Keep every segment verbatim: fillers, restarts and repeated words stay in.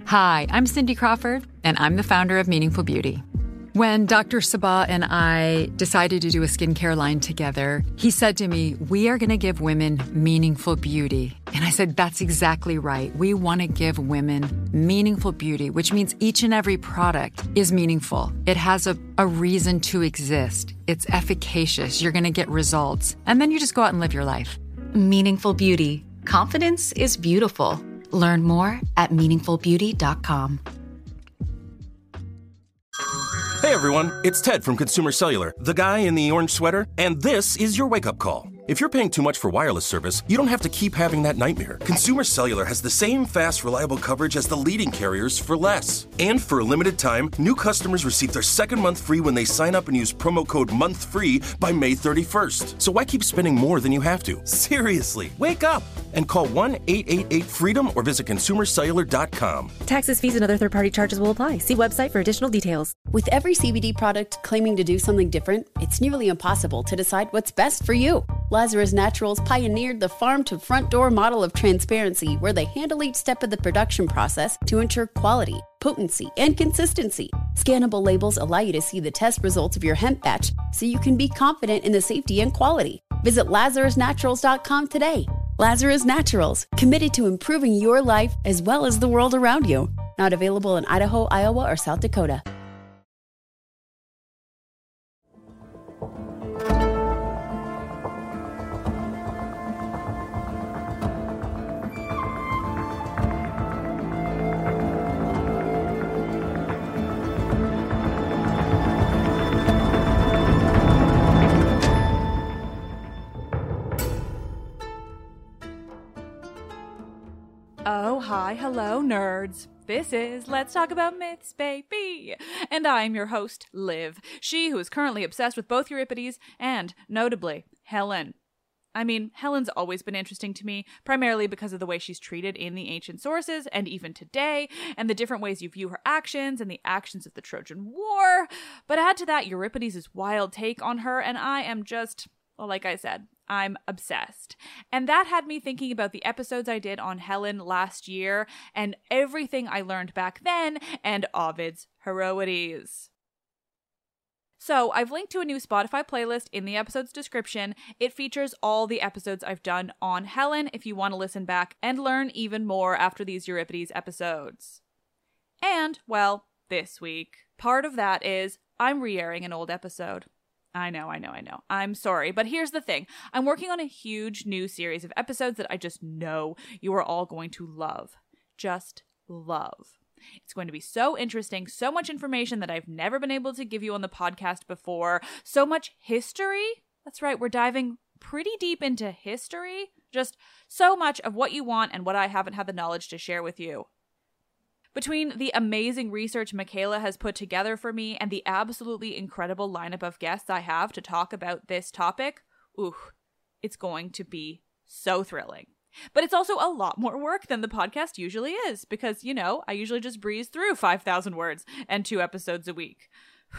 Hi, I'm Cindy Crawford, and I'm the founder of Meaningful Beauty. When Doctor Sabah and I decided to do a skincare line together, he said to me, we are going to give women meaningful beauty. And I said, that's exactly right. We want to give women meaningful beauty, which means each and every product is meaningful. It has a, a reason to exist. It's efficacious. You're going to get results. And then you just go out and live your life. Meaningful Beauty. Confidence is beautiful. Learn more at meaningful beauty dot com. Hey everyone, it's Ted from Consumer Cellular, the guy in the orange sweater, and this is your wake-up call. If you're paying too much for wireless service, you don't have to keep having that nightmare. Consumer Cellular has the same fast, reliable coverage as the leading carriers for less. And for a limited time, new customers receive their second month free when they sign up and use promo code MONTHFREE by May thirty-first. So why keep spending more than you have to? Seriously, wake up and call one eight eight eight FREEDOM or visit consumer cellular dot com. Taxes, fees, and other third-party charges will apply. See website for additional details. With every C B D product claiming to do something different, it's nearly impossible to decide what's best for you. Lazarus Naturals pioneered the farm-to-front-door model of transparency, where they handle each step of the production process to ensure quality, potency, and consistency. Scannable labels allow you to see the test results of your hemp batch, so you can be confident in the safety and quality. Visit lazarus naturals dot com today. Lazarus Naturals, committed to improving your life as well as the world around you. Not available in Idaho, Iowa, or South Dakota. Oh, hi, hello, nerds. This is Let's Talk About Myths, baby. And I'm your host, Liv, she who is currently obsessed with both Euripides and, notably, Helen. I mean, Helen's always been interesting to me, primarily because of the way she's treated in the ancient sources and even today, and the different ways you view her actions and the actions of the Trojan War. But add to that Euripides' wild take on her, and I am just, well, like I said, I'm obsessed. And that had me thinking about the episodes I did on Helen last year and everything I learned back then and Ovid's Heroides. So I've linked to a new Spotify playlist in the episode's description. It features all the episodes I've done on Helen if you want to listen back and learn even more after these Euripides episodes. And, well, this week, part of that is I'm re-airing an old episode. I know, I know, I know. I'm sorry, but here's the thing. I'm working on a huge new series of episodes that I just know you are all going to love. Just love. It's going to be so interesting, so much information that I've never been able to give you on the podcast before, so much history. That's right, we're diving pretty deep into history. Just so much of what you want and what I haven't had the knowledge to share with you. Between the amazing research Michaela has put together for me and the absolutely incredible lineup of guests I have to talk about this topic, ooh, it's going to be so thrilling. But it's also a lot more work than the podcast usually is because, you know, I usually just breeze through five thousand words and two episodes a week.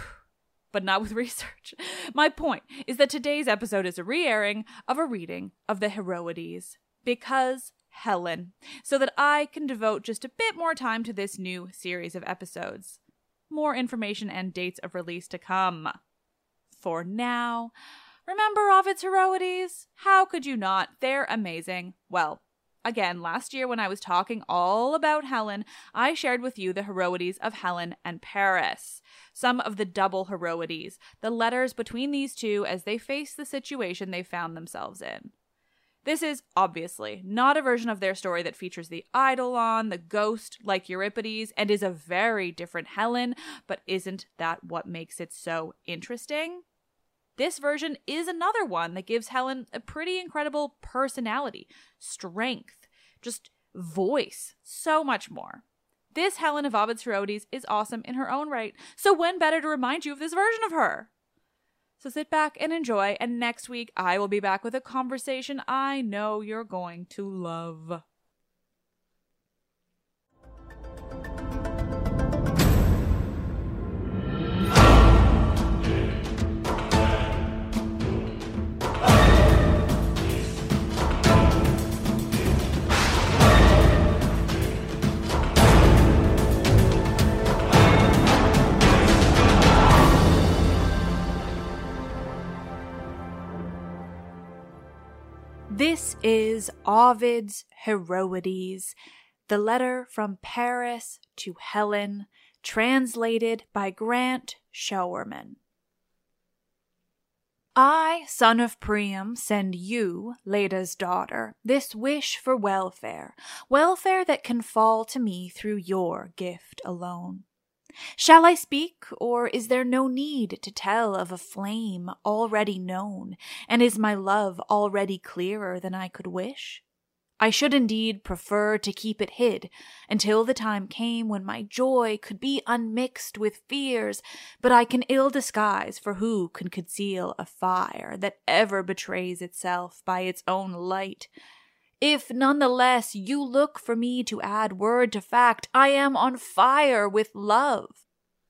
But not with research. My point is that today's episode is a re-airing of a reading of the Heroides because Helen, so that I can devote just a bit more time to this new series of episodes. More information and dates of release to come. For now, remember Ovid's Heroides? How could you not? They're amazing. Well, again, last year when I was talking all about Helen, I shared with you the Heroides of Helen and Paris. Some of the double Heroides, the letters between these two as they face the situation they found themselves in. This is, obviously, not a version of their story that features the Eidolon, the ghost, like Euripides, and is a very different Helen, but isn't that what makes it so interesting? This version is another one that gives Helen a pretty incredible personality, strength, just voice, so much more. This Helen of Ovid's Heroides is awesome in her own right, so when better to remind you of this version of her? So sit back and enjoy, and next week I will be back with a conversation I know you're going to love. This is Ovid's Heroides, the letter from Paris to Helen, translated by Grant Showerman. I, son of Priam, send you, Leda's daughter, this wish for welfare, welfare that can fall to me through your gift alone. Shall I speak, or is there no need to tell of a flame already known, and is my love already clearer than I could wish? I should indeed prefer to keep it hid until the time came when my joy could be unmixed with fears, but I can ill disguise, for who can conceal a fire that ever betrays itself by its own light? If none the less you look for me to add word to fact, I am on fire with love.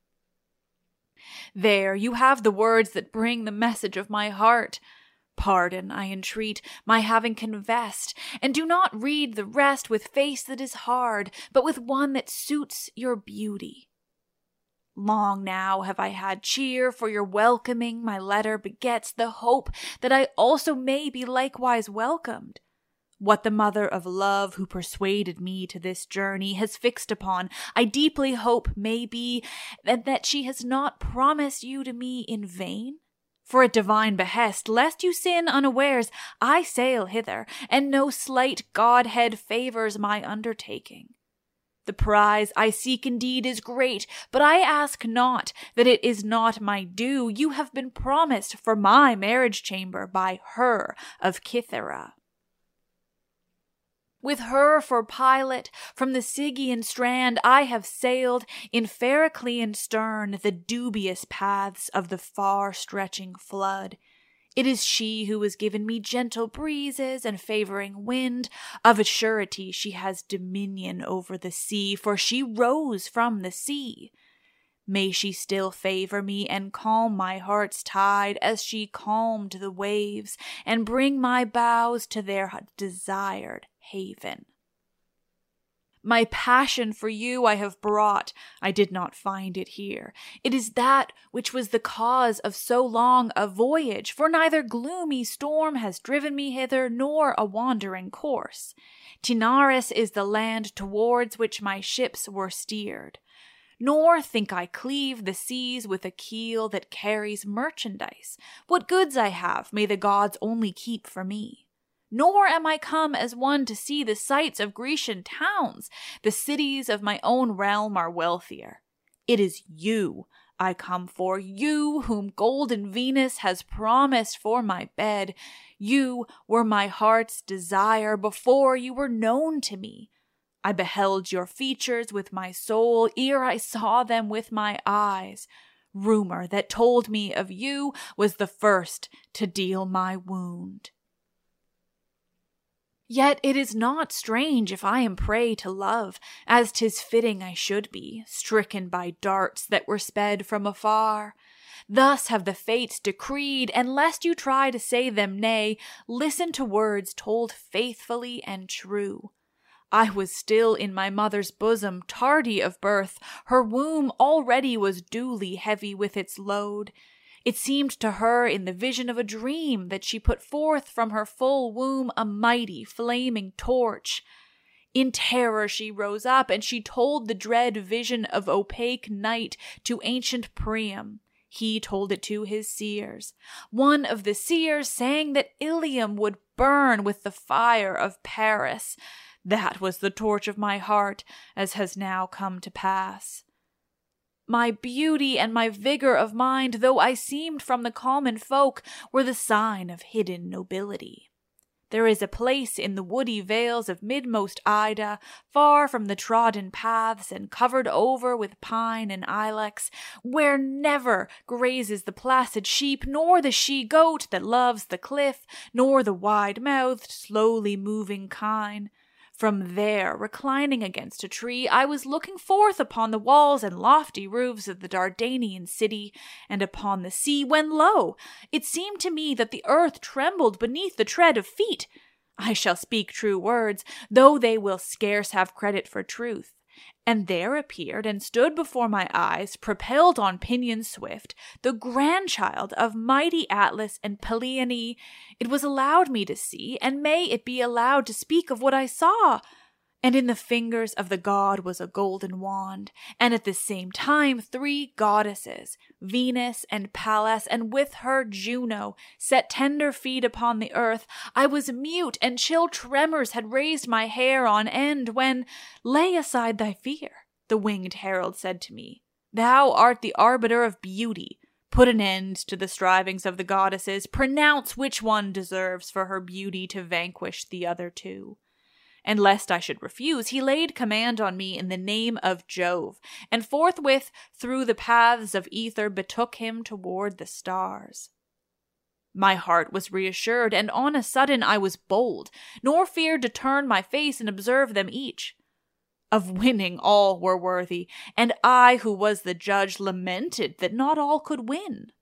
There you have the words that bring the message of my heart. Pardon, I entreat, my having confessed, and do not read the rest with face that is hard, but with one that suits your beauty. Long now have I had cheer, for your welcoming my letter begets the hope that I also may be likewise welcomed. What the mother of love who persuaded me to this journey has fixed upon, I deeply hope may be, and that she has not promised you to me in vain. For at divine behest, lest you sin unawares, I sail hither, and no slight Godhead favours my undertaking. The prize I seek indeed is great, but I ask not that it is not my due. You have been promised for my marriage chamber by her of Cythera. With her for pilot, from the Sigean strand I have sailed in Pheraclean stern the dubious paths of the far-stretching flood. It is she who has given me gentle breezes and favouring wind. Of a surety she has dominion over the sea, for she rose from the sea. May she still favour me and calm my heart's tide as she calmed the waves, and bring my bows to their desired haven. My passion for you I have brought, I did not find it here. It is that which was the cause of so long a voyage, for neither gloomy storm has driven me hither, nor a wandering course. Taenarus is the land towards which my ships were steered. Nor think I cleave the seas with a keel that carries merchandise. What goods I have may the gods only keep for me. Nor am I come as one to see the sights of Grecian towns. The cities of my own realm are wealthier. It is you I come for, you whom golden Venus has promised for my bed. You were my heart's desire before you were known to me. I beheld your features with my soul ere I saw them with my eyes. Rumor that told me of you was the first to deal my wound. Yet it is not strange if I am prey to love, as 'tis fitting I should be, stricken by darts that were sped from afar. Thus have the fates decreed, and lest you try to say them nay, listen to words told faithfully and true. I was still in my mother's bosom, tardy of birth. Her womb already was duly heavy with its load. It seemed to her in the vision of a dream that she put forth from her full womb a mighty flaming torch. In terror she rose up, and she told the dread vision of opaque night to ancient Priam. He told it to his seers. One of the seers sang that Ilium would burn with the fire of Paris. That was the torch of my heart, as has now come to pass. My beauty and my vigour of mind, though I seemed from the common folk, were the sign of hidden nobility. There is a place in the woody vales of midmost Ida, far from the trodden paths and covered over with pine and ilex, where never grazes the placid sheep, nor the she-goat that loves the cliff, nor the wide-mouthed, slowly moving kine. From there, reclining against a tree, I was looking forth upon the walls and lofty roofs of the Dardanian city, and upon the sea, when lo! It seemed to me that the earth trembled beneath the tread of feet. I shall speak true words, though they will scarce have credit for truth. And there appeared and stood before my eyes, propelled on pinions swift, the grandchild of mighty Atlas and Pleione. It was allowed me to see, and may it be allowed to speak of what I saw. And in the fingers of the god was a golden wand, and at the same time three goddesses, Venus and Pallas, and with her Juno, set tender feet upon the earth. I was mute, and chill tremors had raised my hair on end, when, lay aside thy fear, the winged herald said to me. Thou art the arbiter of beauty. Put an end to the strivings of the goddesses. Pronounce which one deserves for her beauty to vanquish the other two. And lest I should refuse, he laid command on me in the name of Jove, and forthwith through the paths of ether betook him toward the stars. My heart was reassured, and on a sudden I was bold, nor feared to turn my face and observe them each. Of winning all were worthy, and I who was the judge lamented that not all could win.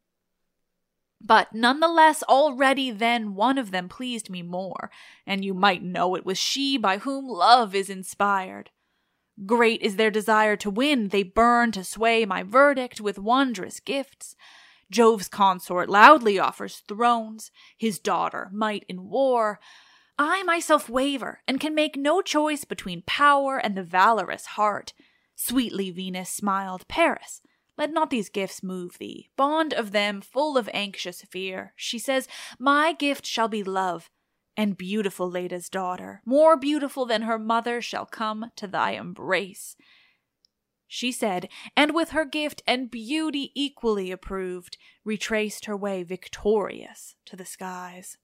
But none the less already then one of them pleased me more, and you might know it was she by whom love is inspired. Great is their desire to win, they burn to sway my verdict with wondrous gifts. Jove's consort loudly offers thrones, his daughter might in war. I myself waver, and can make no choice between power and the valorous heart. Sweetly Venus smiled, Paris, let not these gifts move thee, bond of them full of anxious fear. She says, my gift shall be love, and beautiful Leda's daughter, more beautiful than her mother, shall come to thy embrace. She said, and with her gift and beauty equally approved, retraced her way victorious to the skies.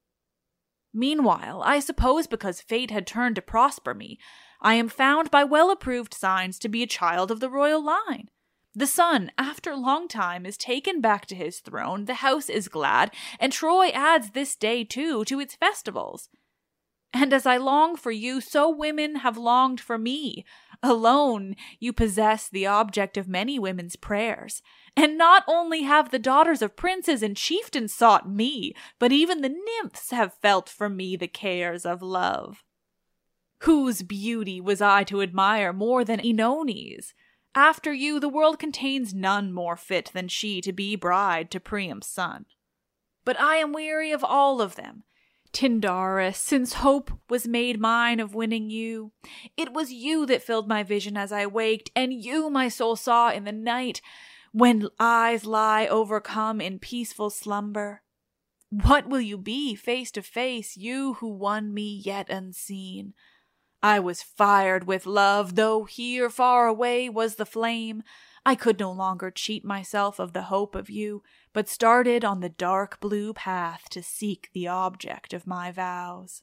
Meanwhile, I suppose because fate had turned to prosper me, I am found by well-approved signs to be a child of the royal line. The son, after long time, is taken back to his throne, the house is glad, and Troy adds this day, too, to its festivals. And as I long for you, so women have longed for me. Alone, you possess the object of many women's prayers. And not only have the daughters of princes and chieftains sought me, but even the nymphs have felt for me the cares of love. Whose beauty was I to admire more than Oenone's? After you, the world contains none more fit than she to be bride to Priam's son. But I am weary of all of them. Tyndarus, since hope was made mine of winning you, it was you that filled my vision as I waked, and you my soul saw in the night, when eyes lie overcome in peaceful slumber. What will you be, face to face, you who won me yet unseen? I was fired with love, though here far away was the flame. I could no longer cheat myself of the hope of you, but started on the dark blue path to seek the object of my vows.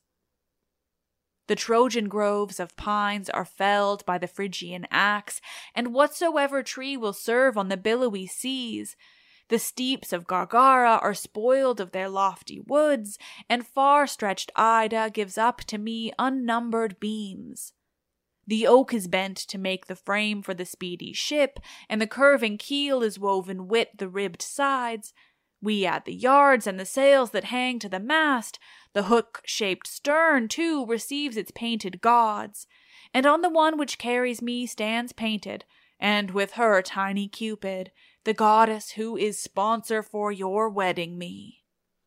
The Trojan groves of pines are felled by the Phrygian axe, and whatsoever tree will serve on the billowy seas. The steeps of Gargara are spoiled of their lofty woods, and far-stretched Ida gives up to me unnumbered beams. The oak is bent to make the frame for the speedy ship, and the curving keel is woven with the ribbed sides. We add the yards and the sails that hang to the mast. The hook-shaped stern, too, receives its painted gods, and on the one which carries me stands painted, and with her tiny Cupid, the goddess who is sponsor for your wedding me.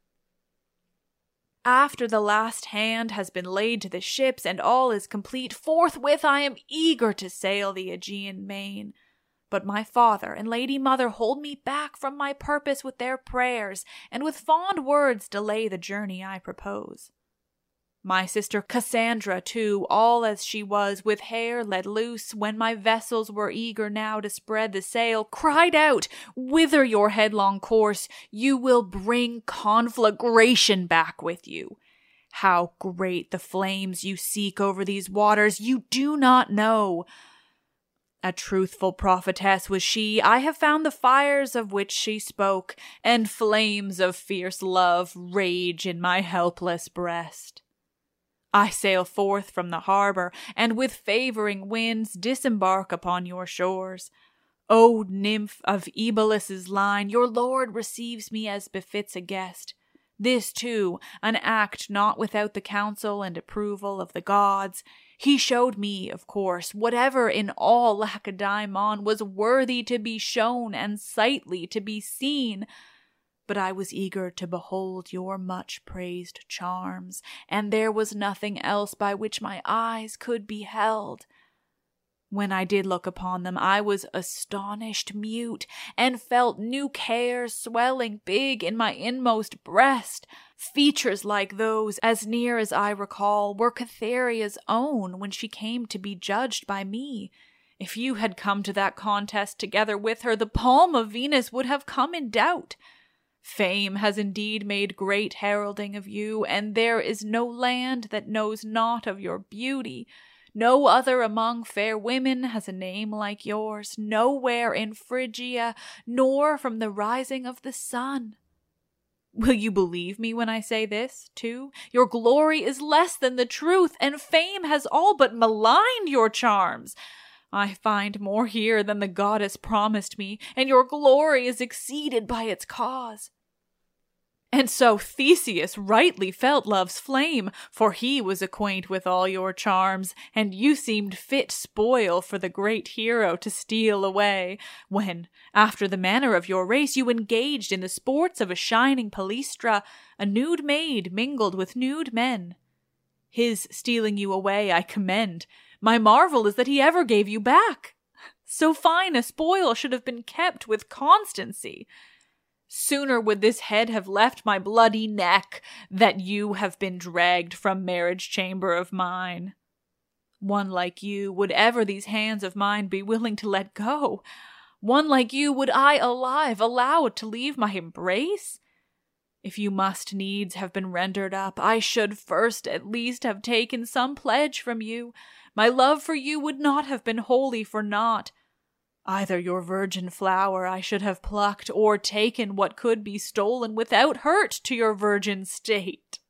After the last hand has been laid to the ships and all is complete, forthwith I am eager to sail the Aegean main. But my father and lady mother hold me back from my purpose with their prayers, and with fond words delay the journey I propose. My sister Cassandra, too, all as she was, with hair let loose, when my vessels were eager now to spread the sail, cried out, "Whither your headlong course? You will bring conflagration back with you. How great the flames you seek over these waters, you do not know." A truthful prophetess was she. I have found the fires of which she spoke, and flames of fierce love rage in my helpless breast. I sail forth from the harbor, and with favoring winds disembark upon your shores. O nymph of Ebalus' line, your lord receives me as befits a guest. This, too, an act not without the counsel and approval of the gods. He showed me, of course, whatever in all Lacedaemon was worthy to be shown and sightly to be seen. But I was eager to behold your much-praised charms, and there was nothing else by which my eyes could be held. When I did look upon them, I was astonished mute, and felt new cares swelling big in my inmost breast. Features like those, as near as I recall, were Cytherea's own when she came to be judged by me. If you had come to that contest together with her, the palm of Venus would have come in doubt. Fame has indeed made great heralding of you, and there is no land that knows not of your beauty. No other among fair women has a name like yours, nowhere in Phrygia, nor from the rising of the sun. Will you believe me when I say this, too? Your glory is less than the truth, and fame has all but maligned your charms. I find more here than the goddess promised me, and your glory is exceeded by its cause. And so Theseus rightly felt love's flame, for he was acquaint with all your charms, and you seemed fit spoil for the great hero to steal away, when, after the manner of your race, you engaged in the sports of a shining Palestra, a nude maid mingled with nude men. His stealing you away I commend. My marvel is that he ever gave you back. So fine a spoil should have been kept with constancy. Sooner would this head have left my bloody neck, that you have been dragged from marriage chamber of mine. One like you would ever these hands of mine be willing to let go. One like you would I alive allow to leave my embrace? If you must needs have been rendered up, I should first at least have taken some pledge from you. My love for you would not have been wholly for naught. Either your virgin flower I should have plucked, or taken what could be stolen without hurt to your virgin state.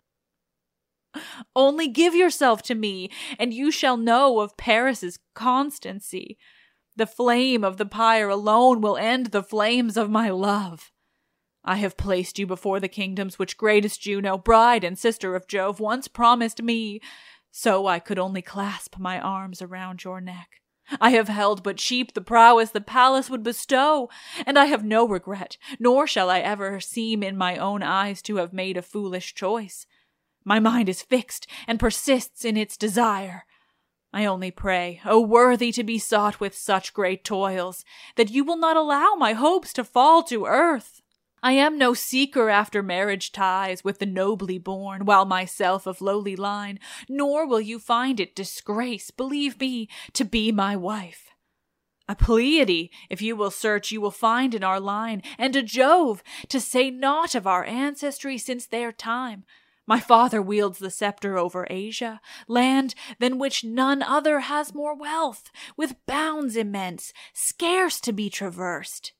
Only give yourself to me, and you shall know of Paris's constancy. The flame of the pyre alone will end the flames of my love. I have placed you before the kingdoms which greatest Juno, bride and sister of Jove, once promised me, so I could only clasp my arms around your neck. I have held but cheap the prowess the palace would bestow, and I have no regret, nor shall I ever seem in my own eyes to have made a foolish choice. My mind is fixed, and persists in its desire. I only pray, O worthy to be sought with such great toils, that you will not allow my hopes to fall to earth. I am no seeker after marriage ties with the nobly born, while myself of lowly line, nor will you find it disgrace, believe me, to be my wife. A Pleiade, if you will search, you will find in our line, and a Jove, to say naught of our ancestry since their time. My father wields the scepter over Asia, land than which none other has more wealth, with bounds immense, scarce to be traversed.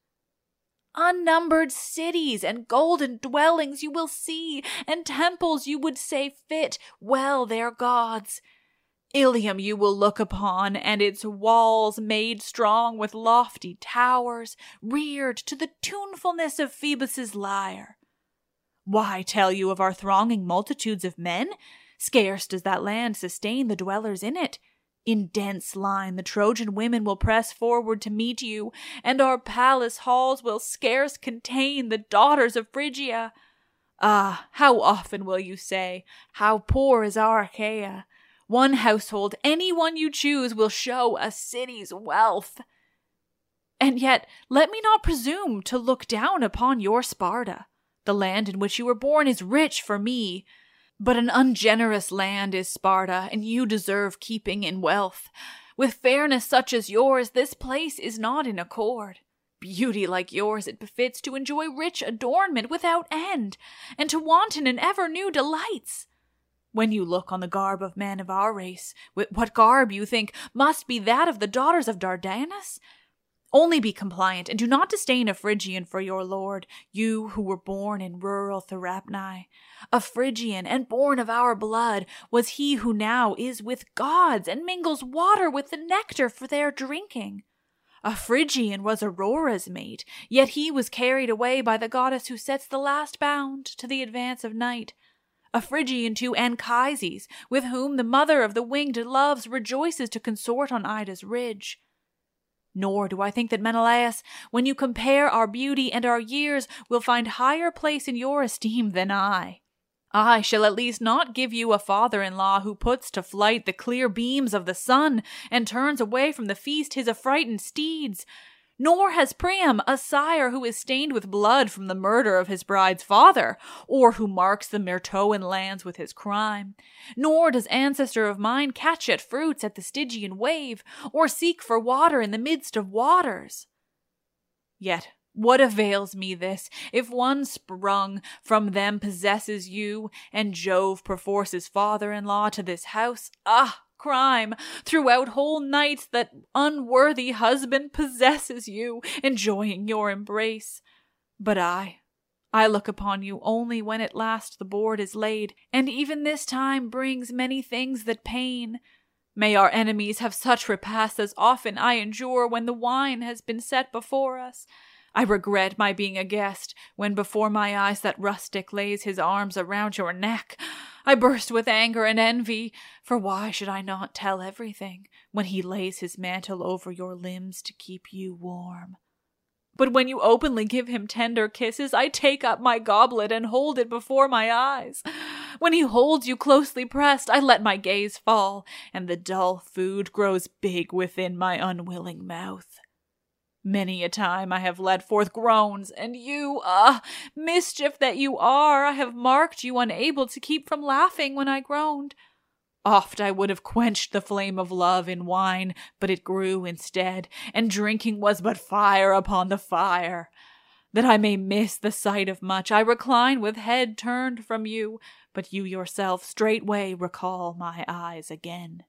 Unnumbered cities and golden dwellings you will see, and temples you would say fit well their gods. Ilium you will look upon, and its walls made strong with lofty towers, reared to the tunefulness of Phoebus's lyre. Why tell you of our thronging multitudes of men? Scarce does that land sustain the dwellers in it. In dense line the Trojan women will press forward to meet you, and our palace halls will scarce contain the daughters of Phrygia. Ah, how often will you say, how poor is our Achaia? One household, any one you choose, will show a city's wealth. And yet, let me not presume to look down upon your Sparta. The land in which you were born is rich for me. But an ungenerous land is Sparta, and you deserve keeping in wealth. With fairness such as yours, this place is not in accord. Beauty like yours it befits to enjoy rich adornment without end, and to wanton in ever new delights. When you look on the garb of men of our race, what garb, you think, must be that of the daughters of Dardanus? Only be compliant, and do not disdain a Phrygian for your lord, you who were born in rural Therapnae. A Phrygian, and born of our blood, was he who now is with gods, and mingles water with the nectar for their drinking. A Phrygian was Aurora's mate, yet he was carried away by the goddess who sets the last bound to the advance of night. A Phrygian too, Anchises, with whom the mother of the winged loves rejoices to consort on Ida's ridge. Nor do I think that Menelaus, when you compare our beauty and our years, will find higher place in your esteem than I. I shall at least not give you a father-in-law who puts to flight the clear beams of the sun and turns away from the feast his affrighted steeds. Nor has Priam a sire who is stained with blood from the murder of his bride's father, or who marks the Myrtoan lands with his crime. Nor does ancestor of mine catch at fruits at the Stygian wave, or seek for water in the midst of waters. Yet what avails me this, if one sprung from them possesses you, and Jove perforce his father-in-law to this house? Ah! Crime, throughout whole nights that unworthy husband possesses you, enjoying your embrace. But I, I look upon you only when at last the board is laid, and even this time brings many things that pain. May our enemies have such repasts as often I endure when the wine has been set before us. I regret my being a guest, when before my eyes that rustic lays his arms around your neck. I burst with anger and envy, for why should I not tell everything, when he lays his mantle over your limbs to keep you warm? But when you openly give him tender kisses, I take up my goblet and hold it before my eyes. When he holds you closely pressed, I let my gaze fall, and the dull food grows big within my unwilling mouth. Many a time I have let forth groans, and you, ah, mischief that you are, I have marked you unable to keep from laughing when I groaned. Oft I would have quenched the flame of love in wine, but it grew instead, and drinking was but fire upon the fire. That I may miss the sight of much, I recline with head turned from you, but you yourself straightway recall my eyes again.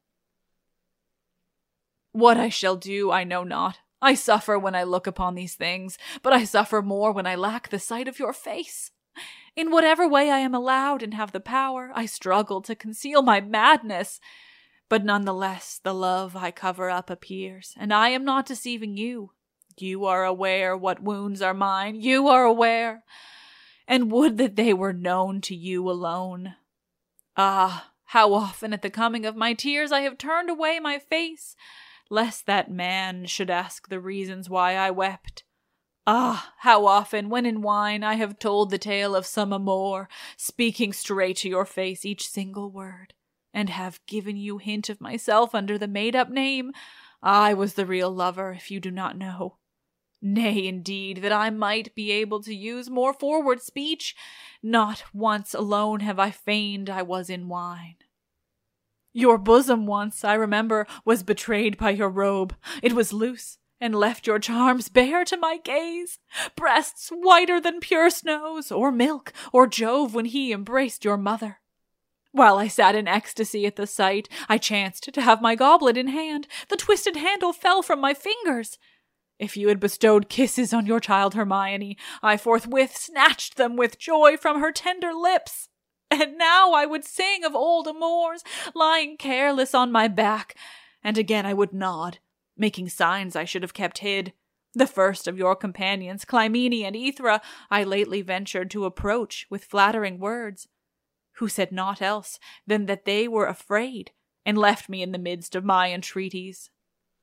What I shall do I know not. I suffer when I look upon these things, but I suffer more when I lack the sight of your face. In whatever way I am allowed and have the power, I struggle to conceal my madness. But none the less the love I cover up appears, and I am not deceiving you. You are aware what wounds are mine, you are aware, and would that they were known to you alone. Ah, how often at the coming of my tears I have turned away my face, lest that man should ask the reasons why I wept. Ah, how often, when in wine, I have told the tale of some amour, speaking straight to your face each single word, and have given you hint of myself under the made-up name. I was the real lover, if you do not know. Nay, indeed, that I might be able to use more forward speech, not once alone have I feigned I was in wine. Your bosom once, I remember, was betrayed by your robe. It was loose, and left your charms bare to my gaze. Breasts whiter than pure snows, or milk, or Jove when he embraced your mother. While I sat in ecstasy at the sight, I chanced to have my goblet in hand. The twisted handle fell from my fingers. If you had bestowed kisses on your child Hermione, I forthwith snatched them with joy from her tender lips. And now I would sing of old amours, lying careless on my back, and again I would nod, making signs I should have kept hid. The first of your companions, Clymene and Aethra, I lately ventured to approach with flattering words, who said naught else than that they were afraid, and left me in the midst of my entreaties.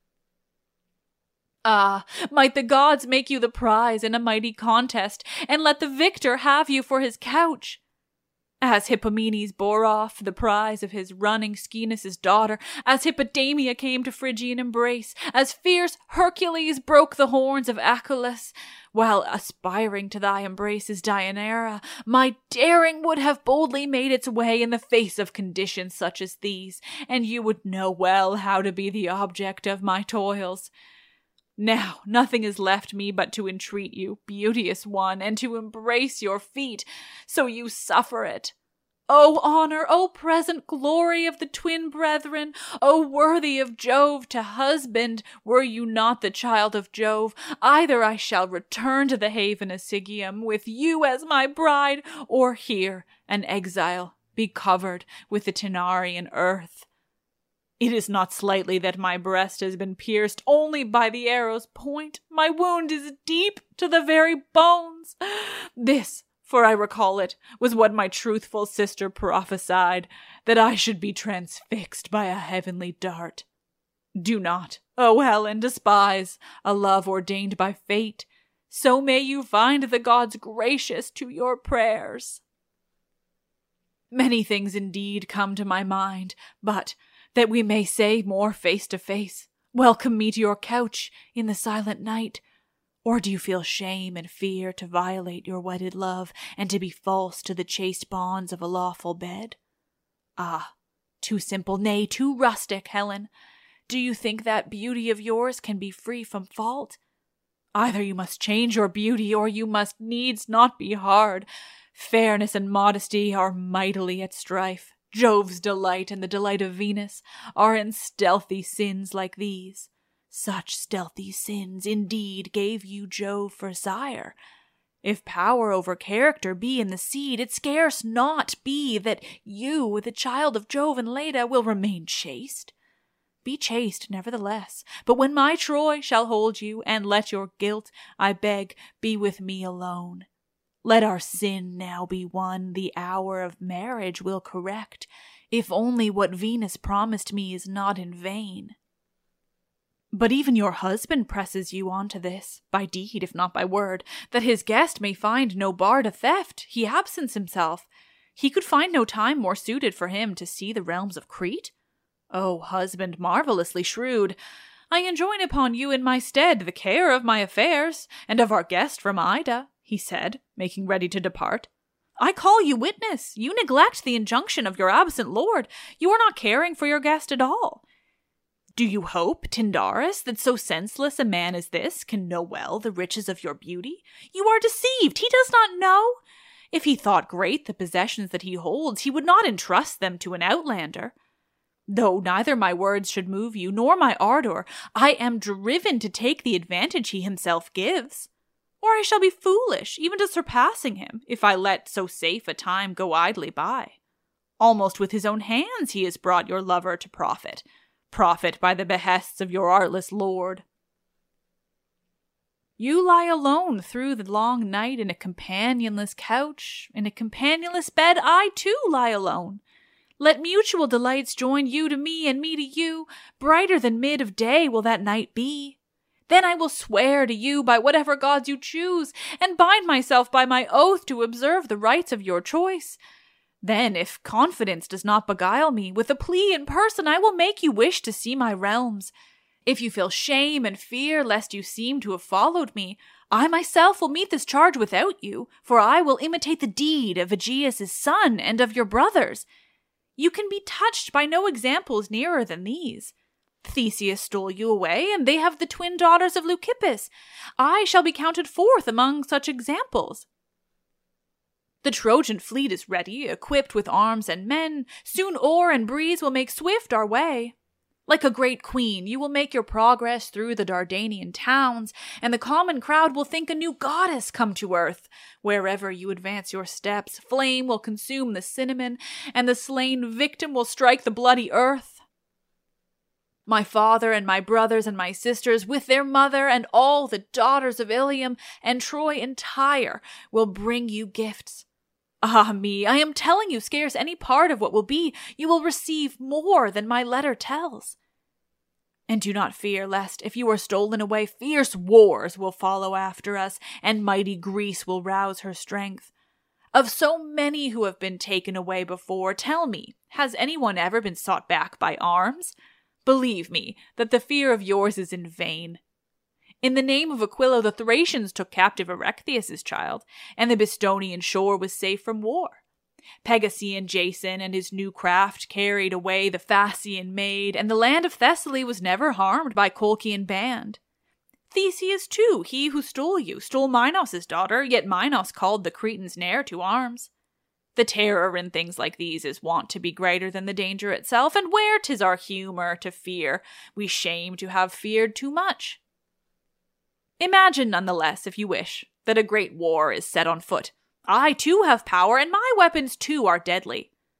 Ah, might the gods make you the prize in a mighty contest, and let the victor have you for his couch! As Hippomenes bore off the prize of his running Scenes's daughter, as Hippodamia came to Phrygian embrace, as fierce Hercules broke the horns of Achelous, while aspiring to thy embraces, Deianira, my daring would have boldly made its way in the face of conditions such as these, and you would know well how to be the object of my toils. Now nothing is left me but to entreat you, beauteous one, and to embrace your feet, so you suffer it. O honor, O present glory of the twin brethren, O worthy of Jove to husband, were you not the child of Jove, either I shall return to the haven of Sigium with you as my bride, or here, an exile, be covered with the Taenarian earth. It is not slightly that my breast has been pierced only by the arrow's point. My wound is deep to the very bones. This, for I recall it, was what my truthful sister prophesied, that I should be transfixed by a heavenly dart. Do not, O Helen, despise a love ordained by fate. So may you find the gods gracious to your prayers. Many things indeed come to my mind, but that we may say more face to face, welcome me to your couch in the silent night. Or do you feel shame and fear to violate your wedded love and to be false to the chaste bonds of a lawful bed? Ah, too simple, nay, too rustic, Helen. Do you think that beauty of yours can be free from fault? Either you must change your beauty, or you must needs not be hard. Fairness and modesty are mightily at strife. Jove's delight and the delight of Venus are in stealthy sins like these. Such stealthy sins, indeed, gave you Jove for sire. If power over character be in the seed, it scarce not be that you, the child of Jove and Leda, will remain chaste. Be chaste, nevertheless, but when my Troy shall hold you, and let your guilt, I beg, be with me alone. Let our sin now be one the hour of marriage will correct, if only what Venus promised me is not in vain. But even your husband presses you on to this, by deed if not by word, that his guest may find no bar to theft. He absents himself. He could find no time more suited for him to see the realms of Crete. O husband marvellously shrewd, I enjoin upon you in my stead the care of my affairs, and of our guest from Ida, he said, making ready to depart. I call you witness. You neglect the injunction of your absent lord. You are not caring for your guest at all. Do you hope, Tyndarus, that so senseless a man as this can know well the riches of your beauty? You are deceived. He does not know. If he thought great the possessions that he holds, he would not entrust them to an outlander. Though neither my words should move you, nor my ardor, I am driven to take the advantage he himself gives. Or I shall be foolish, even to surpassing him, if I let so safe a time go idly by. Almost with his own hands he has brought your lover to profit, profit by the behests of your artless lord. You lie alone through the long night in a companionless couch, in a companionless bed. I too lie alone. Let mutual delights join you to me and me to you. Brighter than mid of day will that night be. Then I will swear to you by whatever gods you choose, and bind myself by my oath to observe the rites of your choice. Then, if confidence does not beguile me, with a plea in person I will make you wish to see my realms. If you feel shame and fear lest you seem to have followed me, I myself will meet this charge without you, for I will imitate the deed of Aegeus' son and of your brothers. You can be touched by no examples nearer than these. Theseus stole you away, and they have the twin daughters of Leucippus. I shall be counted forth among such examples. The Trojan fleet is ready, equipped with arms and men. Soon oar and breeze will make swift our way. Like a great queen, you will make your progress through the Dardanian towns, and the common crowd will think a new goddess come to earth. Wherever you advance your steps, flame will consume the cinnamon, and the slain victim will strike the bloody earth. My father and my brothers and my sisters, with their mother and all the daughters of Ilium and Troy entire, will bring you gifts. Ah me, I am telling you scarce any part of what will be. You will receive more than my letter tells. And do not fear lest, if you are stolen away, fierce wars will follow after us, and mighty Greece will rouse her strength. Of so many who have been taken away before, tell me, has anyone ever been sought back by arms? Believe me, that the fear of yours is in vain. In the name of Aquilo, the Thracians took captive Erechtheus' child, and the Bistonian shore was safe from war. Pegasean Jason and his new craft carried away the Phaeacian maid, and the land of Thessaly was never harmed by Colchian band. Theseus, too, he who stole you, stole Minos' daughter, yet Minos called the Cretans ne'er to arms. The terror in things like these is wont to be greater than the danger itself, and where 'tis our humour to fear, we shame to have feared too much. Imagine, nonetheless, if you wish, that a great war is set on foot. I, too, have power, and my weapons, too, are deadly.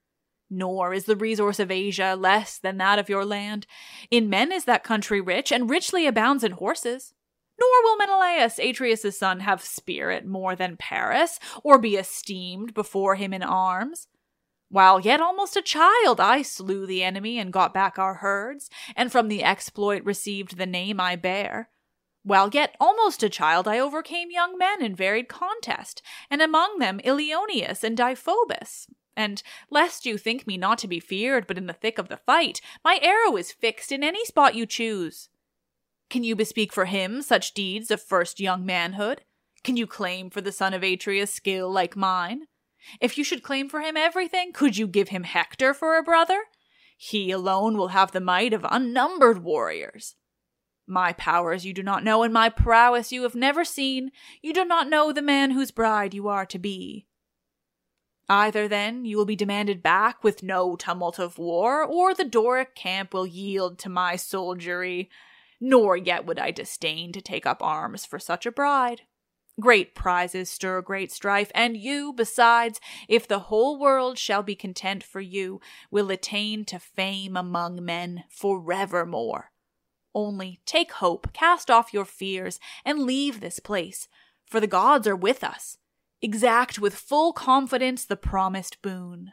Nor is the resource of Asia less than that of your land. In men is that country rich, and richly abounds in horses. Nor will Menelaus, Atreus' son, have spirit more than Paris, or be esteemed before him in arms. While yet almost a child, I slew the enemy and got back our herds, and from the exploit received the name I bear. While yet almost a child, I overcame young men in varied contest, and among them Ilioneus and Deiphobus. And lest you think me not to be feared, but in the thick of the fight, my arrow is fixed in any spot you choose. Can you bespeak for him such deeds of first young manhood? Can you claim for the son of Atreus skill like mine? If you should claim for him everything, could you give him Hector for a brother? He alone will have the might of unnumbered warriors. My powers you do not know, and my prowess you have never seen. You do not know the man whose bride you are to be. Either, then, you will be demanded back with no tumult of war, or the Doric camp will yield to my soldiery. Nor yet would I disdain to take up arms for such a bride. Great prizes stir great strife, and you, besides, if the whole world shall be content for you, will attain to fame among men forevermore. Only take hope, cast off your fears, and leave this place, for the gods are with us. Exact with full confidence the promised boon.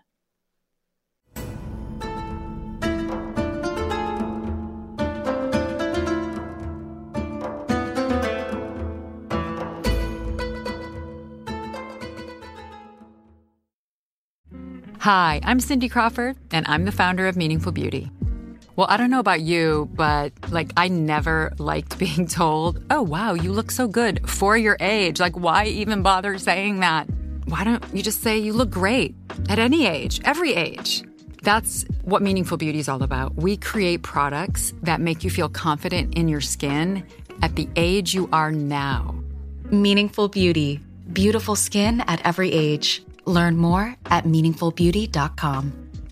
Hi, I'm Cindy Crawford, and I'm the founder of Meaningful Beauty. Well, I don't know about you, but like I never liked being told, oh, wow, you look so good for your age. Like, why even bother saying that? Why don't you just say you look great at any age, every age? That's what Meaningful Beauty is all about. We create products that make you feel confident in your skin at the age you are now. Meaningful Beauty. Beautiful skin at every age. Learn more at meaningful beauty dot com.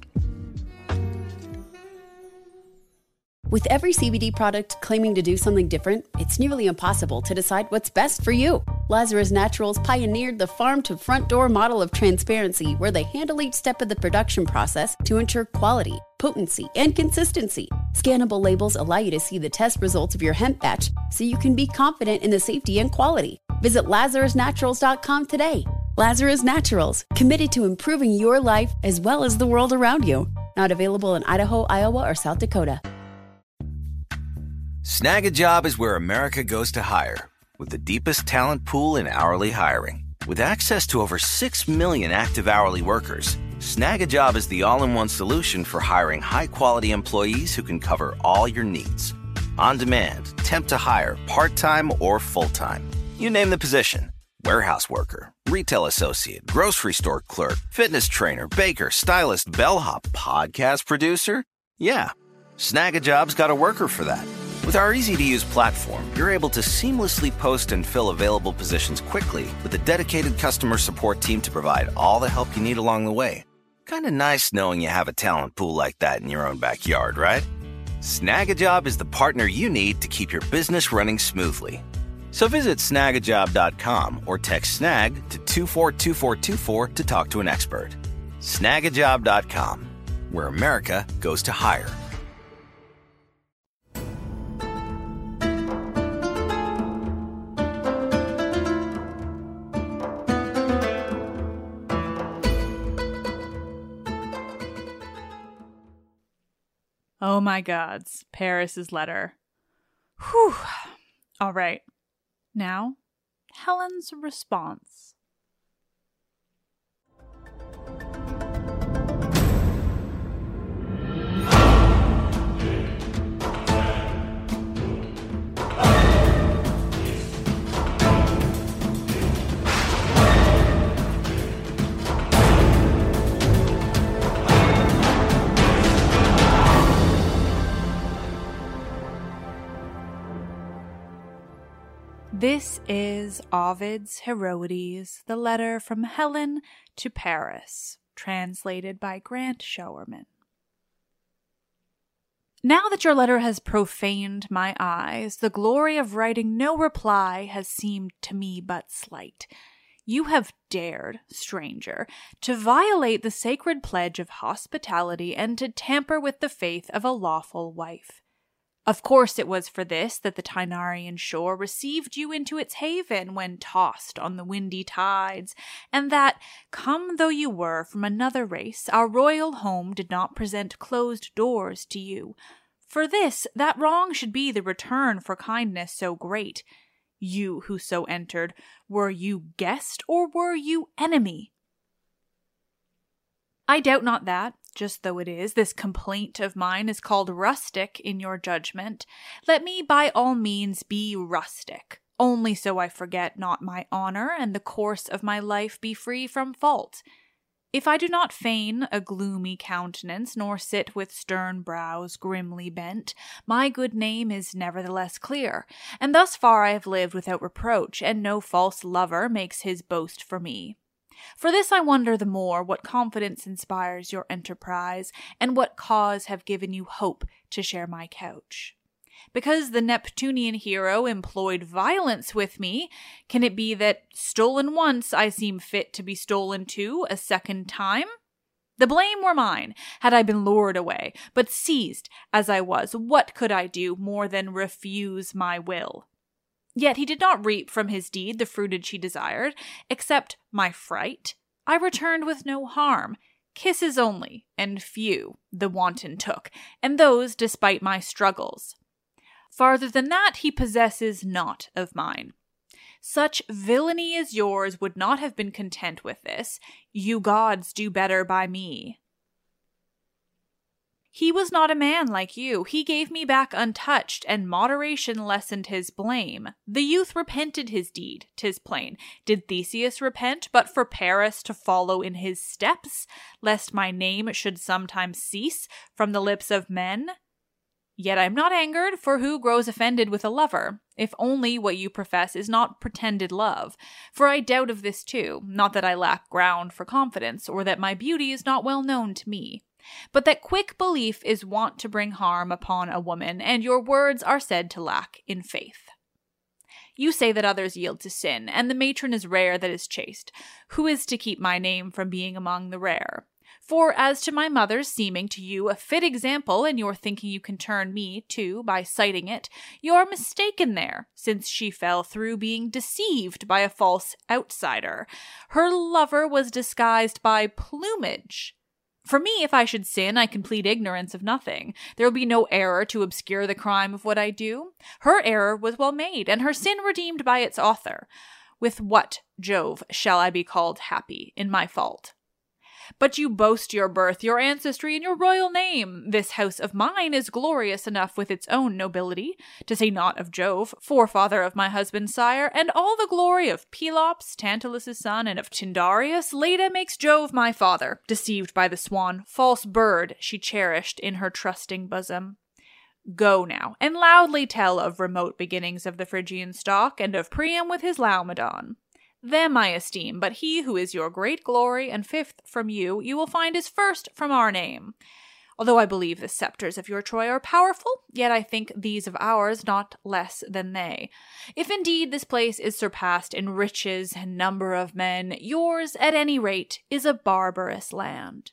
With every C B D product claiming to do something different, it's nearly impossible to decide what's best for you. Lazarus Naturals pioneered the farm-to-front-door model of transparency, where they handle each step of the production process to ensure quality, potency, and consistency. Scannable labels allow you to see the test results of your hemp batch, so you can be confident in the safety and quality. Visit lazarus naturals dot com today. Lazarus Naturals, committed to improving your life as well as the world around you. Not available in Idaho, Iowa, or South Dakota. Snag a Job is where America goes to hire, with the deepest talent pool in hourly hiring. With access to over six million active hourly workers, Snag a Job is the all-in-one solution for hiring high-quality employees who can cover all your needs. On demand, temp to hire, part-time or full-time. You name the position. Warehouse worker, retail associate, grocery store clerk, fitness trainer, baker, stylist, bellhop, podcast producer. Yeah, Snag a Job's got a worker for that. With our easy-to-use platform, you're able to seamlessly post and fill available positions quickly with a dedicated customer support team to provide all the help you need along the way. Kind of nice knowing you have a talent pool like that in your own backyard, right? Snag a Job is the partner you need to keep your business running smoothly. So visit snag a job dot com or text SNAG to two four two four two four to talk to an expert. snag a job dot com, where America goes to hire. Oh my gods, Paris's letter. Whew. All right. Now, Helen's response. This is Ovid's Heroides, the letter from Helen to Paris, translated by Grant Showerman. Now that your letter has profaned my eyes, the glory of writing no reply has seemed to me but slight. You have dared, stranger, to violate the sacred pledge of hospitality and to tamper with the faith of a lawful wife. Of course it was for this that the Taenarian shore received you into its haven when tossed on the windy tides, and that, come though you were from another race, our royal home did not present closed doors to you. For this, that wrong should be the return for kindness so great. You who so entered, were you guest or were you enemy? I doubt not that, just though it is, this complaint of mine is called rustic in your judgment. Let me by all means be rustic, only so I forget not my honour and the course of my life be free from fault. If I do not feign a gloomy countenance, nor sit with stern brows grimly bent, my good name is nevertheless clear, and thus far I have lived without reproach, and no false lover makes his boast for me. For this I wonder the more what confidence inspires your enterprise, and what cause have given you hope to share my couch. Because the Neptunian hero employed violence with me, can it be that, stolen once, I seem fit to be stolen too a second time? The blame were mine, had I been lured away, but seized as I was, what could I do more than refuse my will? Yet he did not reap from his deed the fruitage he desired, except my fright. I returned with no harm. Kisses only, and few, the wanton took, and those despite my struggles. Farther than that he possesses naught of mine. Such villainy as yours would not have been content with this. You gods do better by me. He was not a man like you. He gave me back untouched, and moderation lessened his blame. The youth repented his deed, 'tis plain. Did Theseus repent, but for Paris to follow in his steps, lest my name should sometime cease from the lips of men? Yet I am not angered, for who grows offended with a lover, if only what you profess is not pretended love? For I doubt of this too, not that I lack ground for confidence, or that my beauty is not well known to me, but that quick belief is wont to bring harm upon a woman, and your words are said to lack in faith. You say that others yield to sin, and the matron is rare that is chaste. Who is to keep my name from being among the rare? For as to my mother's seeming to you a fit example, and your thinking you can turn me, too, by citing it, you are mistaken there, since she fell through being deceived by a false outsider. Her lover was disguised by plumage. For me, if I should sin, I can plead ignorance of nothing. There will be no error to obscure the crime of what I do. Her error was well made, and her sin redeemed by its author. With what, Jove, shall I be called happy in my fault? But you boast your birth, your ancestry, and your royal name. This house of mine is glorious enough with its own nobility, to say naught of Jove, forefather of my husband's sire, and all the glory of Pelops, Tantalus' son, and of Tyndareus. Leda makes Jove my father, deceived by the swan, false bird she cherished in her trusting bosom. Go now, and loudly tell of remote beginnings of the Phrygian stock, and of Priam with his Laomedon. Them I esteem, but he who is your great glory and fifth from you, you will find is first from our name. Although I believe the scepters of your Troy are powerful, yet I think these of ours not less than they. If indeed this place is surpassed in riches and number of men, yours, at any rate, is a barbarous land.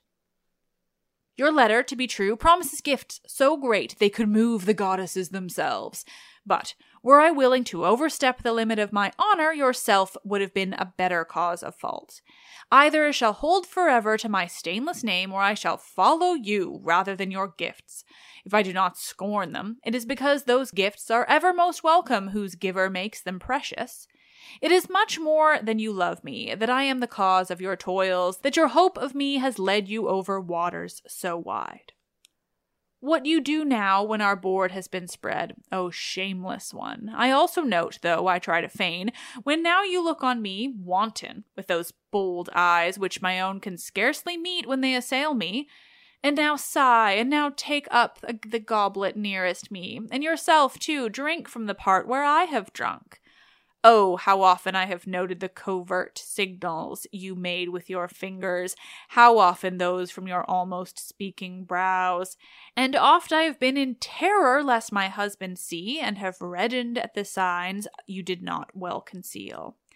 Your letter, to be true, promises gifts so great they could move the goddesses themselves. But were I willing to overstep the limit of my honor, yourself would have been a better cause of fault. Either I shall hold forever to my stainless name, or I shall follow you rather than your gifts. If I do not scorn them, it is because those gifts are ever most welcome whose giver makes them precious. It is much more than you love me, that I am the cause of your toils, that your hope of me has led you over waters so wide. What you do now when our board has been spread, oh shameless one, I also note, though I try to feign, when now you look on me, wanton, with those bold eyes which my own can scarcely meet when they assail me, and now sigh, and now take up the goblet nearest me, and yourself, too, drink from the part where I have drunk. Oh, how often I have noted the covert signals you made with your fingers, how often those from your almost speaking brows, and oft I have been in terror lest my husband see, and have reddened at the signs you did not well conceal.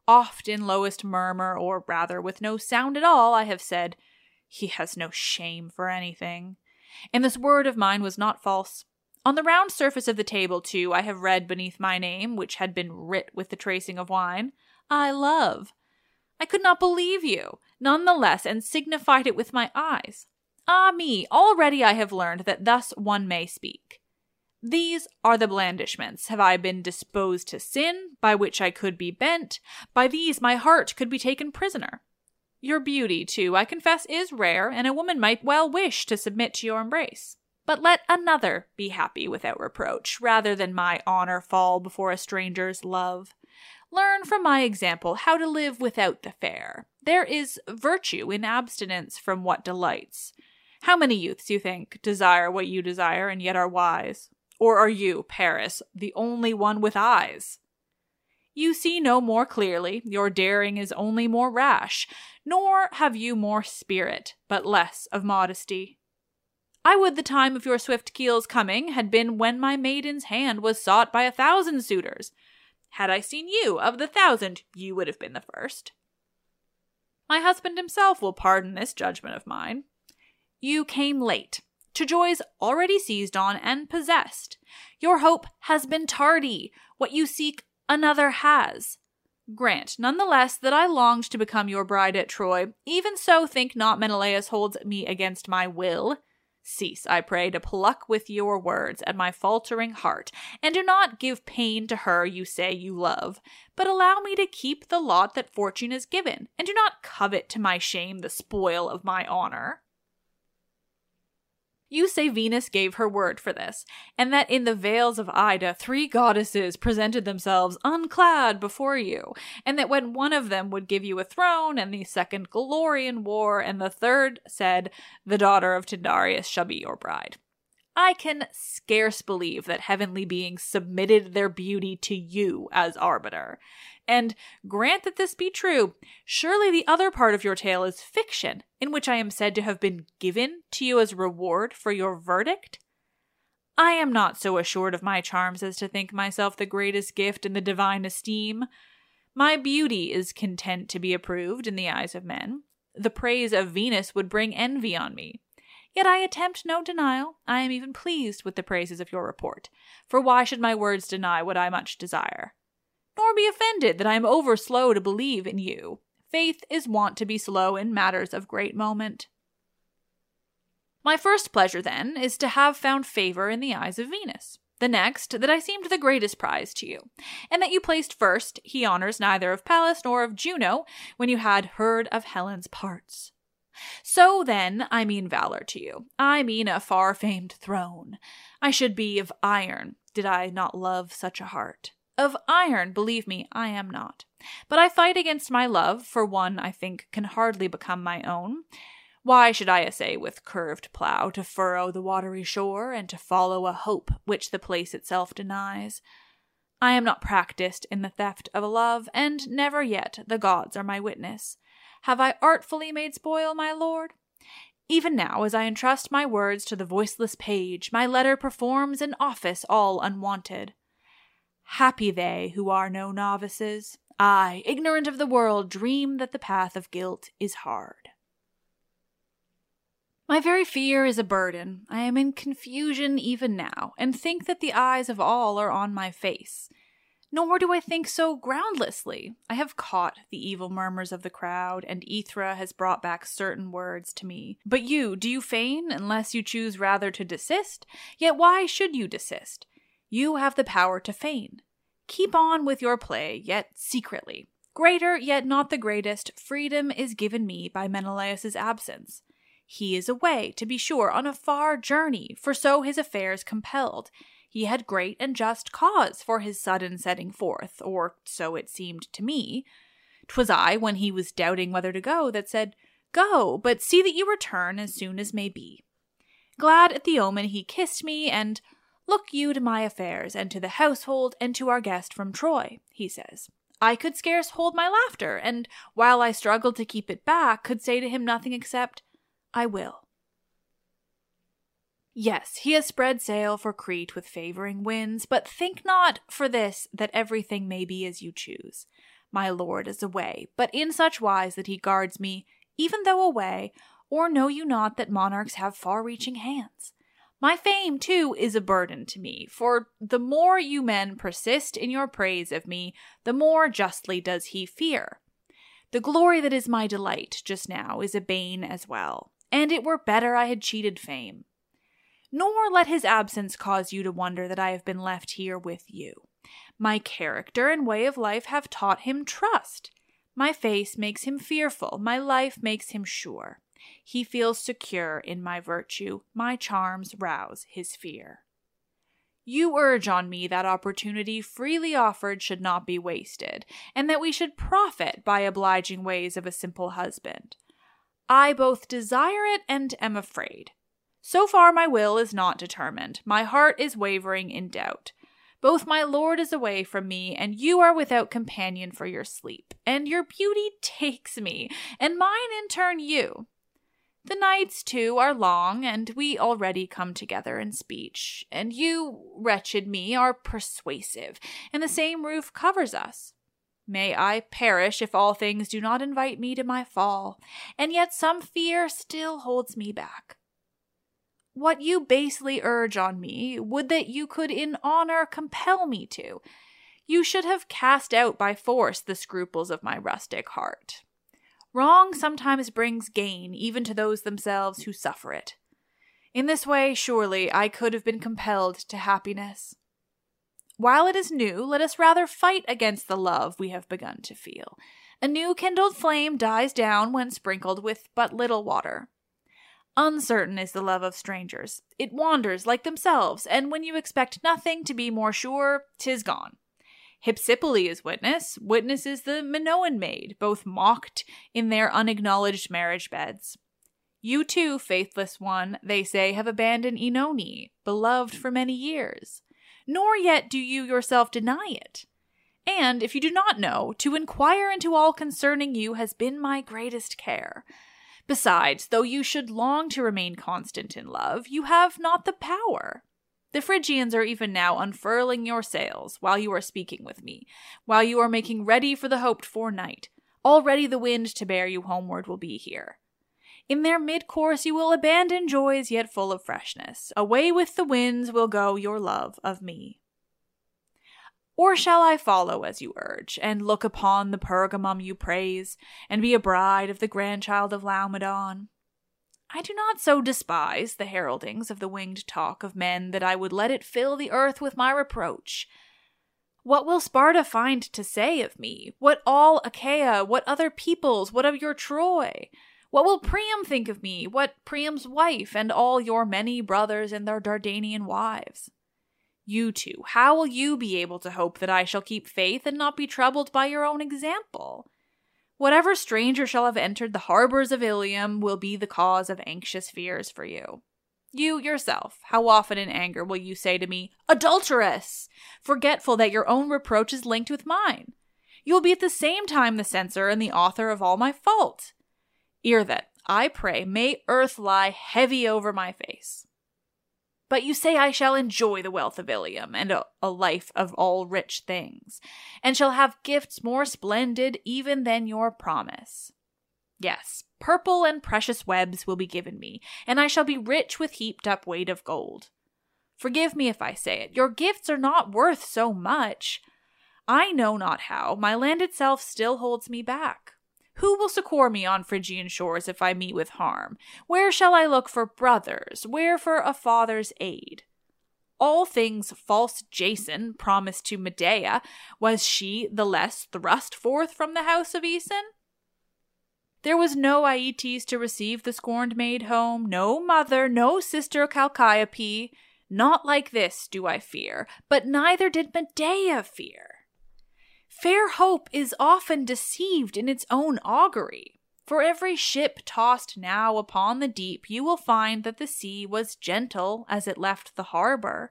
Oft in lowest murmur, or rather with no sound at all, I have said, "He has no shame for anything." And this word of mine was not false. On the round surface of the table, too, I have read beneath my name, which had been writ with the tracing of wine, "I love." I could not believe you, none the less, and signified it with my eyes. Ah me, already I have learned that thus one may speak. These are the blandishments. Have I been disposed to sin, by which I could be bent? By these my heart could be taken prisoner. Your beauty, too, I confess, is rare, and a woman might well wish to submit to your embrace. But let another be happy without reproach, rather than my honor fall before a stranger's love. Learn from my example how to live without the fair. There is virtue in abstinence from what delights. How many youths, you think, desire what you desire and yet are wise? Or are you, Paris, the only one with eyes? You see no more clearly, your daring is only more rash, nor have you more spirit, but less of modesty. I would the time of your swift keel's coming had been when my maiden's hand was sought by a thousand suitors. Had I seen you, of the thousand, you would have been the first. My husband himself will pardon this judgment of mine. You came late, to joys already seized on and possessed. Your hope has been tardy. What you seek, another has. Grant, none the less, that I longed to become your bride at Troy. Even so think not Menelaus holds me against my will. Cease, I pray, to pluck with your words at my faltering heart, and do not give pain to her you say you love, but allow me to keep the lot that fortune has given, and do not covet to my shame the spoil of my honor. You say Venus gave her word for this, and that in the vales of Ida three goddesses presented themselves unclad before you, and that when one of them would give you a throne, and the second glory in war, and the third said, "The daughter of Tyndareus shall be your bride." I can scarce believe that heavenly beings submitted their beauty to you as arbiter. And grant that this be true, surely the other part of your tale is fiction, in which I am said to have been given to you as reward for your verdict? I am not so assured of my charms as to think myself the greatest gift in the divine esteem. My beauty is content to be approved in the eyes of men. The praise of Venus would bring envy on me. Yet I attempt no denial. I am even pleased with the praises of your report. For why should my words deny what I much desire? Nor be offended that I am over slow to believe in you. Faith is wont to be slow in matters of great moment. My first pleasure, then, is to have found favor in the eyes of Venus. The next, that I seemed the greatest prize to you, and that you placed first he honors neither of Pallas nor of Juno when you had heard of Helen's parts. So then, I mean valor to you. I mean a far-famed throne. I should be of iron, did I not love such a heart. Of iron, believe me, I am not. But I fight against my love for one I think can hardly become my own. Why should I essay with curved plough to furrow the watery shore, and to follow a hope which the place itself denies? I am not practised in the theft of a love, and never yet, the gods are my witness, have I artfully made spoil, my lord? Even now, as I entrust my words to the voiceless page, my letter performs an office all unwonted. Happy they who are no novices. I, ignorant of the world, dream that the path of guilt is hard. My very fear is a burden. I am in confusion even now, and think that the eyes of all are on my face. Nor do I think so groundlessly. I have caught the evil murmurs of the crowd, and Aethra has brought back certain words to me. But you, do you feign, unless you choose rather to desist? Yet why should you desist? You have the power to feign. Keep on with your play, yet secretly. Greater, yet not the greatest, freedom is given me by Menelaus' absence. He is away, to be sure, on a far journey, for so his affairs compelled. He had great and just cause for his sudden setting forth, or so it seemed to me. 'Twas I, when he was doubting whether to go, that said, "Go, but see that you return as soon as may be." Glad at the omen, he kissed me, and "Look you to my affairs, and to the household, and to our guest from Troy," he says. I could scarce hold my laughter, and while I struggled to keep it back, could say to him nothing except, "I will." Yes, he has spread sail for Crete with favoring winds, but think not for this that everything may be as you choose. my lord is away, but in such wise that he guards me, even though away. Or know you not that monarchs have far-reaching hands? My fame, too, is a burden to me, for the more you men persist in your praise of me, the more justly does he fear. The glory that is my delight just now is a bane as well, and it were better I had cheated fame. Nor let his absence cause you to wonder that I have been left here with you. My character and way of life have taught him trust. My face makes him fearful, my life makes him sure. He feels secure in my virtue, my charms rouse his fear. You urge on me that opportunity freely offered should not be wasted, and that we should profit by obliging ways of a simple husband. I both desire it and am afraid. So far my will is not determined, my heart is wavering in doubt. Both my lord is away from me, and you are without companion for your sleep, and your beauty takes me, and mine in turn you. The nights, too, are long, and we already come together in speech, and you, wretched me, are persuasive, and the same roof covers us. May I perish if all things do not invite me to my fall, and yet some fear still holds me back. What you basely urge on me, would that you could in honor compel me to. You should have cast out by force the scruples of my rustic heart. Wrong sometimes brings gain even to those themselves who suffer it. In this way, surely, I could have been compelled to happiness. While it is new, let us rather fight against the love we have begun to feel. A new kindled flame dies down when sprinkled with but little water. Uncertain is the love of strangers. It wanders like themselves, and when you expect nothing to be more sure, 'tis gone. Hypsipyle is witness. Witness is the Minoan maid, both mocked in their unacknowledged marriage beds. You too, faithless one, they say, have abandoned Oenone, beloved for many years. Nor yet do you yourself deny it. And, if you do not know, to inquire into all concerning you has been my greatest care. Besides, though you should long to remain constant in love, you have not the power. The Phrygians are even now unfurling your sails while you are speaking with me, while you are making ready for the hoped-for night. Already the wind to bear you homeward will be here. In their mid-course you will abandon joys yet full of freshness. Away with the winds will go your love of me. Or shall I follow as you urge, and look upon the Pergamum you praise, and be a bride of the grandchild of Laomedon? I do not so despise the heraldings of the winged talk of men that I would let it fill the earth with my reproach. What will Sparta find to say of me? What all Achaia? What other peoples? What of your Troy? What will Priam think of me? What Priam's wife, and all your many brothers and their Dardanian wives? You two, how will you be able to hope that I shall keep faith and not be troubled by your own example? Whatever stranger shall have entered the harbors of Ilium will be the cause of anxious fears for you. You yourself, how often in anger will you say to me, adulteress, forgetful that your own reproach is linked with mine? You will be at the same time the censor and the author of all my fault. Ere that, I pray, may earth lie heavy over my face. But you say I shall enjoy the wealth of Ilium, and a, a life of all rich things, and shall have gifts more splendid even than your promise. Yes, purple and precious webs will be given me, and I shall be rich with heaped up weight of gold. Forgive me if I say it, your gifts are not worth so much. I know not how, my land itself still holds me back. Who will succor me on Phrygian shores if I meet with harm? Where shall I look for brothers? Where for a father's aid? All things false Jason promised to Medea, was she the less thrust forth from the house of Aeson? There was no Aeetes to receive the scorned maid home, no mother, no sister Chalciope. Not like this do I fear, but neither did Medea fear. Fair hope is often deceived in its own augury. For every ship tossed now upon the deep, you will find that the sea was gentle as it left the harbor.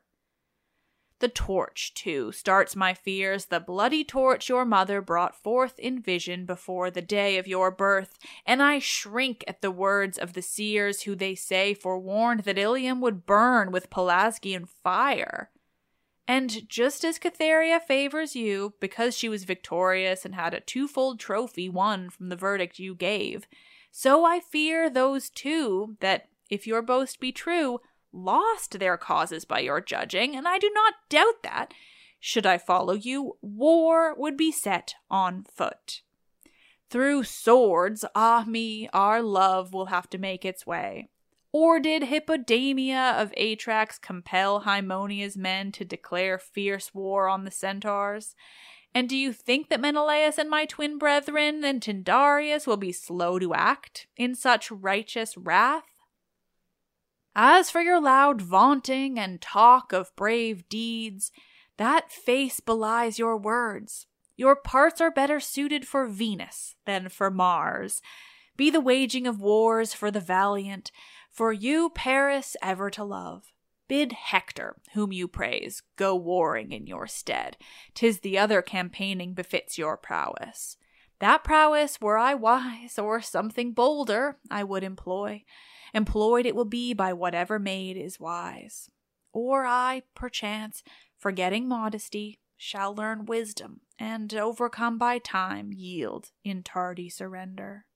The torch, too, starts my fears, the bloody torch your mother brought forth in vision before the day of your birth, and I shrink at the words of the seers who they say forewarned that Ilium would burn with Pelasgian fire. And just as Cytherea favors you because she was victorious and had a twofold trophy won from the verdict you gave, so I fear those two that, if your boast be true, lost their causes by your judging, and I do not doubt that. Should I follow you, war would be set on foot. Through swords, ah me, our love will have to make its way. Or did Hippodamia of Atrax compel Haemonia's men to declare fierce war on the centaurs? And do you think that Menelaus and my twin brethren and Tyndareus will be slow to act in such righteous wrath? As for your loud vaunting and talk of brave deeds, that face belies your words. Your parts are better suited for Venus than for Mars. Be the waging of wars for the valiant, for you, Paris, ever to love. Bid Hector, whom you praise, go warring in your stead. 'Tis the other campaigning befits your prowess. That prowess, were I wise, or something bolder, I would employ. Employed it will be by whatever maid is wise. Or I, perchance, forgetting modesty, shall learn wisdom, and, overcome by time, yield in tardy surrender.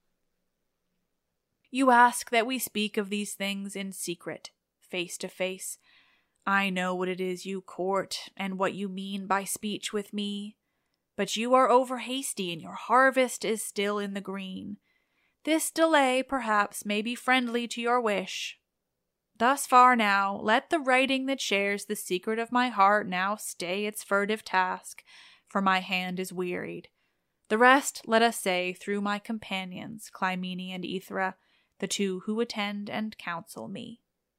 You ask that we speak of these things in secret, face to face. I know what it is you court, and what you mean by speech with me. But you are over hasty, and your harvest is still in the green. This delay, perhaps, may be friendly to your wish. Thus far now, let the writing that shares the secret of my heart now stay its furtive task, for my hand is wearied. The rest, let us say, through my companions, Clymene and Aethra, the two who attend and counsel me.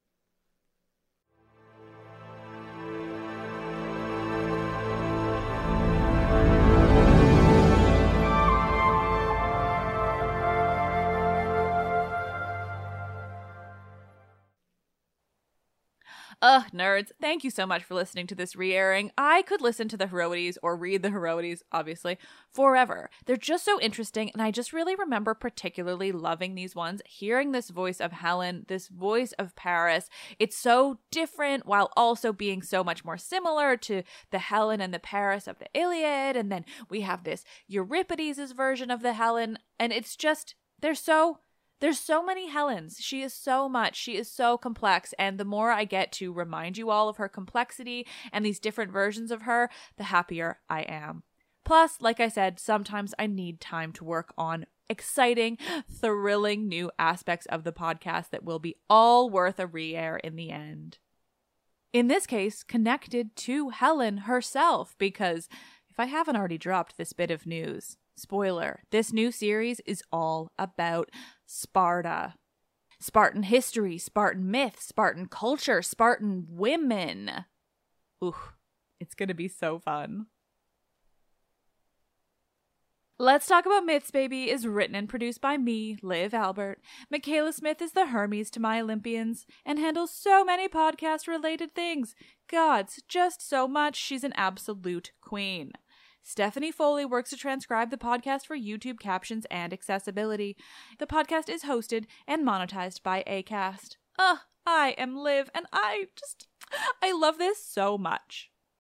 Ugh, nerds, thank you so much for listening to this re-airing. I could listen to the Heroides, or read the Heroides, obviously, forever. They're just so interesting, and I just really remember particularly loving these ones, hearing this voice of Helen, this voice of Paris. It's so different while also being so much more similar to the Helen and the Paris of the Iliad, and then we have this Euripides' version of the Helen, and it's just, they're so... There's so many Helens. She is so much. She is so complex. And the more I get to remind you all of her complexity and these different versions of her, the happier I am. Plus, like I said, sometimes I need time to work on exciting, thrilling new aspects of the podcast that will be all worth a re-air in the end. In this case, connected to Helen herself, because if I haven't already dropped this bit of news, spoiler, this new series is all about Sparta. Spartan history, Spartan myth, Spartan culture, Spartan women. Ooh, it's gonna be so fun. Let's Talk About Myths, Baby is written and produced by me, Liv Albert. Michaela Smith is the Hermes to my Olympians and handles so many podcast-related things. Gods, just so much. She's an absolute queen. Stephanie Foley works to transcribe the podcast for YouTube captions and accessibility. The podcast is hosted and monetized by Acast. Ugh, I am Liv, and I just, I love this so much.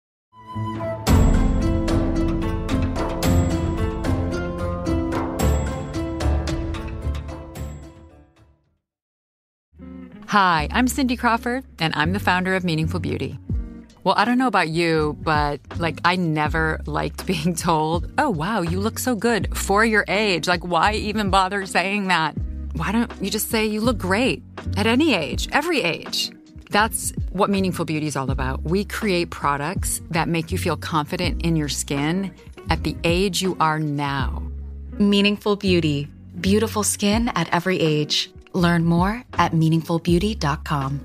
Hi, I'm Cindy Crawford, and I'm the founder of Meaningful Beauty. Well, I don't know about you, but, like, I never liked being told, oh, wow, you look so good for your age. Like, why even bother saying that? Why don't you just say you look great at any age, every age? That's what Meaningful Beauty is all about. We create products that make you feel confident in your skin at the age you are now. Meaningful Beauty. Beautiful skin at every age. Learn more at meaningful beauty dot com.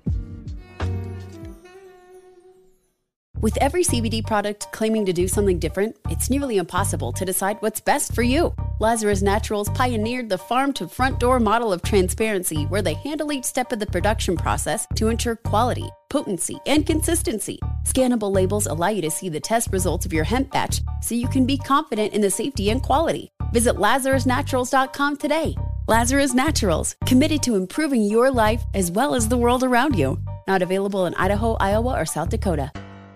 With every C B D product claiming to do something different, it's nearly impossible to decide what's best for you. Lazarus Naturals pioneered the farm-to-front-door model of transparency, where they handle each step of the production process to ensure quality, potency, and consistency. Scannable labels allow you to see the test results of your hemp batch, so you can be confident in the safety and quality. Visit lazarus naturals dot com today. Lazarus Naturals, committed to improving your life as well as the world around you. Not available in Idaho, Iowa, or South Dakota.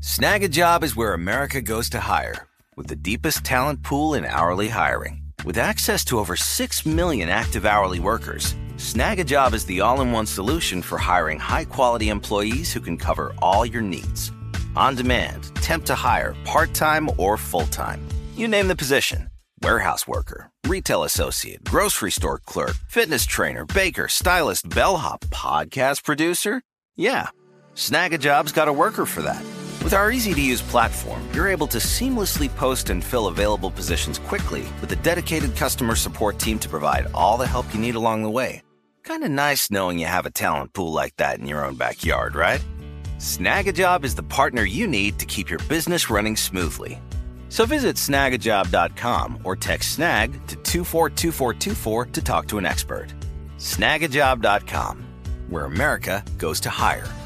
Snag a Job is where America goes to hire, with the deepest talent pool in hourly hiring. With access to over six million active hourly workers, Snag a Job is the all-in-one solution for hiring high-quality employees who can cover all your needs. On demand, temp to hire, part-time or full-time. You name the position. Warehouse worker, retail associate, grocery store clerk, fitness trainer, baker, stylist, bellhop, podcast producer. Yeah, Snag a Job's got a worker for that. With our easy-to-use platform, you're able to seamlessly post and fill available positions quickly with a dedicated customer support team to provide all the help you need along the way. Kind of nice knowing you have a talent pool like that in your own backyard, right? Snag a Job is the partner you need to keep your business running smoothly. So visit snag a job dot com or text SNAG to two four two four two four to talk to an expert. snag a job dot com, where America goes to hire.